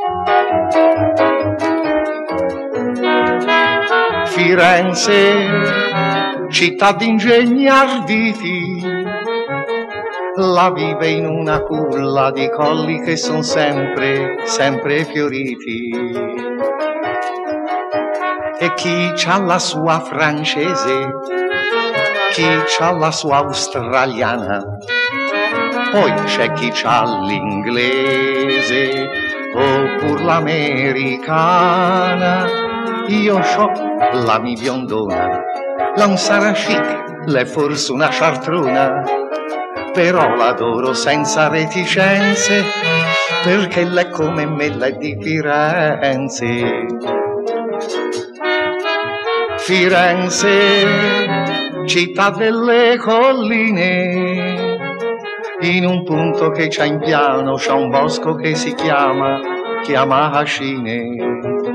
Firenze, città d'ingegni arditi, la vive in una culla di colli che son sempre, sempre fioriti. E chi c'ha la sua francese, chi c'ha la sua australiana, poi c'è chi c'ha l'inglese oppure l'americana. Io c'ho la mi biondona, la un sarà chic, l'è forse una ciartrona, però l'adoro senza reticenze, perché l'è come me, l'è di Firenze. Firenze, città delle colline, in un punto che c'ha in piano c'ha un bosco che si chiama Ascine.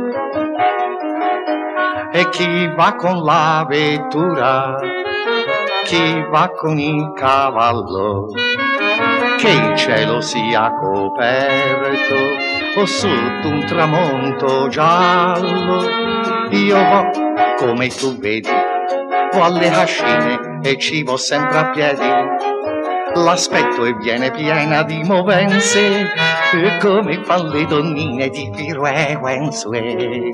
E chi va con la vettura, chi va con il cavallo, che il cielo sia coperto o sotto un tramonto giallo. Io vo, come tu vedi, vo alle Ascine e ci vo sempre a piedi. L'aspetto e viene piena di movenze, come fan le donnine di Firenze.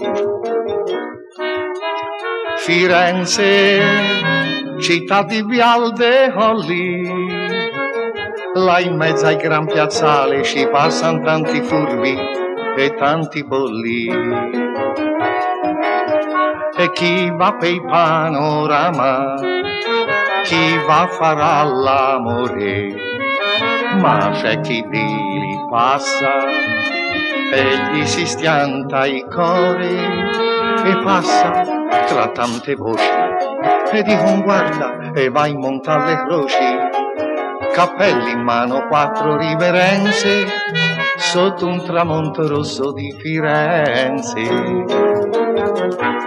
Firenze, città di Vial de Olli, là in mezzo ai gran piazzali ci passano tanti furbi e tanti bolli. E chi va per il panorama, chi va a fare l'amore, ma c'è chi di passa e gli si stianta i cori e passa tra tante voci e dicono guarda e vai in monta alle croci, cappelli in mano, 4 riverenze sotto un tramonto rosso di Firenze.